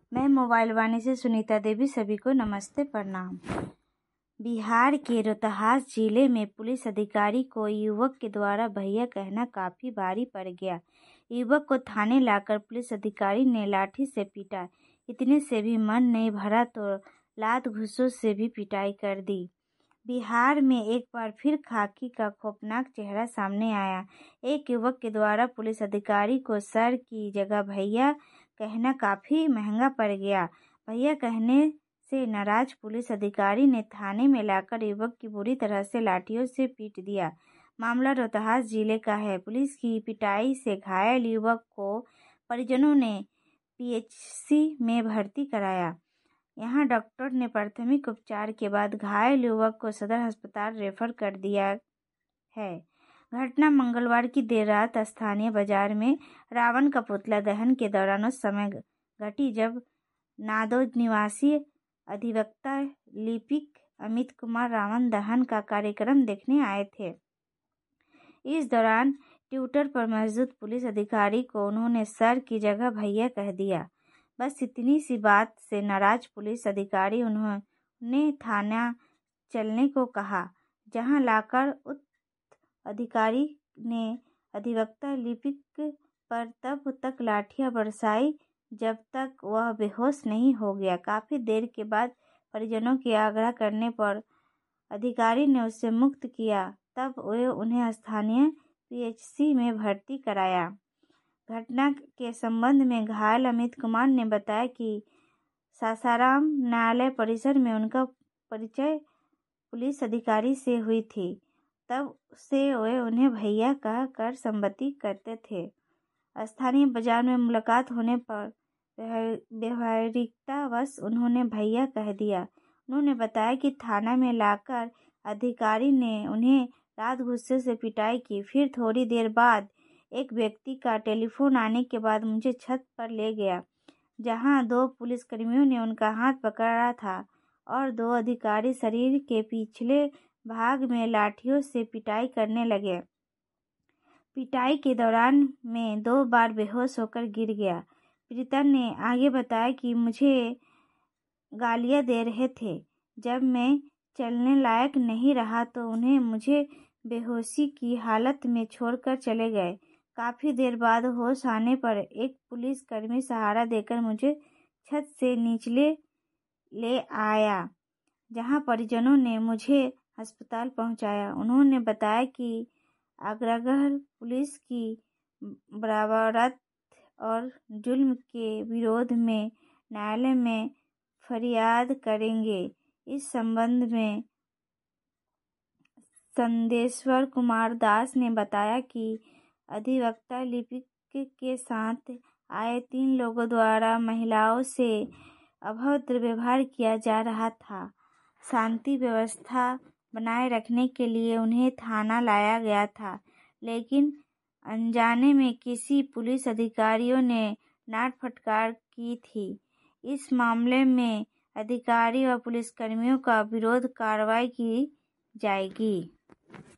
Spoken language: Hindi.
मैं मोबाइल वाणी से सुनीता देवी। सभी को नमस्ते, प्रणाम। बिहार के रोहतास जिले में पुलिस अधिकारी को युवक के द्वारा भैया कहना काफी भारी पड़ गया। युवक को थाने लाकर पुलिस अधिकारी ने लाठी से पीटा। इतने से भी मन नहीं भरा तो लात घूंसों से भी पिटाई कर दी। बिहार में एक बार फिर खाकी का खौफनाक चेहरा सामने आया। एक युवक के द्वारा पुलिस अधिकारी को सर की जगह भैया कहना काफी महंगा पड़ गया। भैया कहने से नाराज पुलिस अधिकारी ने थाने में लाकर युवक की बुरी तरह से लाठियों से पीट दिया। मामला रोहतास जिले का है। पुलिस की पिटाई से घायल युवक को परिजनों ने पीएचसी में भर्ती कराया। यहाँ डॉक्टर ने प्राथमिक उपचार के बाद घायल युवक को सदर अस्पताल रेफर कर दिया है। घटना मंगलवार की देर रात स्थानीय बाजार में रावण का पुतला दहन के दौरान उस समय घटी जब नादौद निवासी अधिवक्ता लिपिक अमित कुमार रावण दहन का कार्यक्रम देखने आए थे। इस दौरान ट्विटर पर मौजूद पुलिस अधिकारी को उन्होंने सर की जगह भैया कह दिया। बस इतनी सी बात से नाराज पुलिस अधिकारी उन्होंने थाना चलने को कहा, जहां लाकर उक्त अधिकारी ने अधिवक्ता लिपिक पर तब तक लाठियां बरसाई जब तक वह बेहोश नहीं हो गया। काफी देर के बाद परिजनों के आग्रह करने पर अधिकारी ने उसे मुक्त किया, तब वे उन्हें स्थानीय पीएचसी में भर्ती कराया। घटना के संबंध में घायल अमित कुमार ने बताया कि सासाराम न्यायालय परिसर में उनका परिचय पुलिस अधिकारी से हुई थी। तब से वे उन्हें भैया कह कर संबोधित करते थे। स्थानीय बाजार में मुलाकात होने पर व्यवहारिकतावश उन्होंने भैया कह दिया। उन्होंने बताया कि थाना में लाकर अधिकारी ने उन्हें लात घूंसे से पिटाई की। फिर थोड़ी देर बाद एक व्यक्ति का टेलीफोन आने के बाद मुझे छत पर ले गया, जहां 2 पुलिसकर्मियों ने उनका हाथ पकड़ा था और 2 अधिकारी शरीर के पिछले भाग में लाठियों से पिटाई करने लगे। पिटाई के दौरान मैं 2 बार बेहोश होकर गिर गया। पीड़िता ने आगे बताया कि मुझे गालियां दे रहे थे। जब मैं चलने लायक नहीं रहा तो उन्हें मुझे बेहोशी की हालत में छोड़कर चले गए। काफी देर बाद होश आने पर एक पुलिसकर्मी सहारा देकर मुझे छत से नीचे ले आया, जहां परिजनों ने मुझे अस्पताल पहुंचाया। उन्होंने बताया कि आगरागढ़ पुलिस की बर्बरता और जुल्म के विरोध में न्यायालय में फरियाद करेंगे। इस संबंध में संदेश्वर कुमार दास ने बताया कि अधिवक्ता लिपिक के साथ आए 3 लोगों द्वारा महिलाओं से अभद्र व्यवहार किया जा रहा था। शांति व्यवस्था बनाए रखने के लिए उन्हें थाना लाया गया था, लेकिन अनजाने में किसी पुलिस अधिकारियों ने डांट फटकार की थी। इस मामले में अधिकारी और पुलिसकर्मियों का विरोध कार्रवाई की जाएगी।